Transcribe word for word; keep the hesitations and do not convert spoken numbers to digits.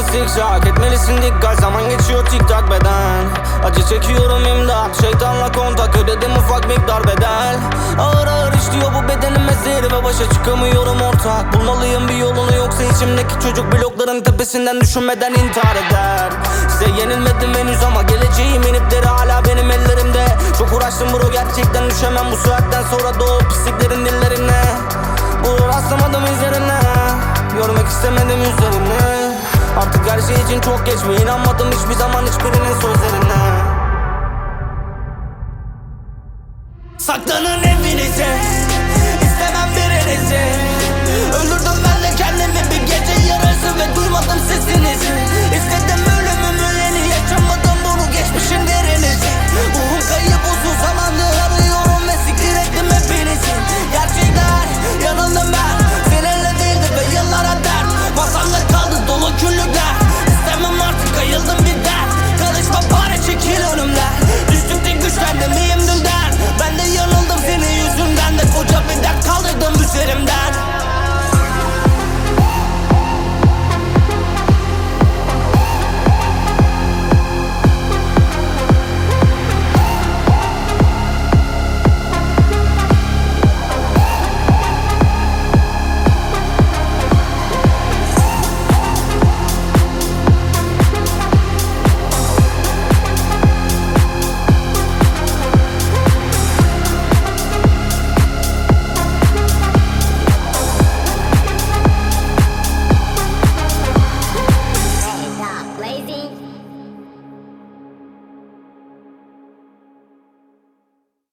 zikzak etmelisin dikkat. Zaman geçiyor tik tak beden. Acı çekiyorum imdat. Şeytanla kontak ödedim ufak miktar bedel. Ağır ağır işliyor bu bedenime zehri ve başa çıkamıyorum ortak. Bulmalıyım bir yolunu yoksa içimdeki çocuk blokların tepesinden düşünmeden intihar eder. Size yenilmedim henüz ama geleceğim inipleri hala benim ellerimde. Çok uğraştım bro gerçekten düşemem bu saatten sonra da o pisliklerin dillerine. Bu rastlamadım izlerine. Görmek istemedim yüzlerini. Artık her şey için çok geç ve inanmadım hiçbir zaman hiçbirinin sözlerine. Saklanın evinize, istemem birinizi.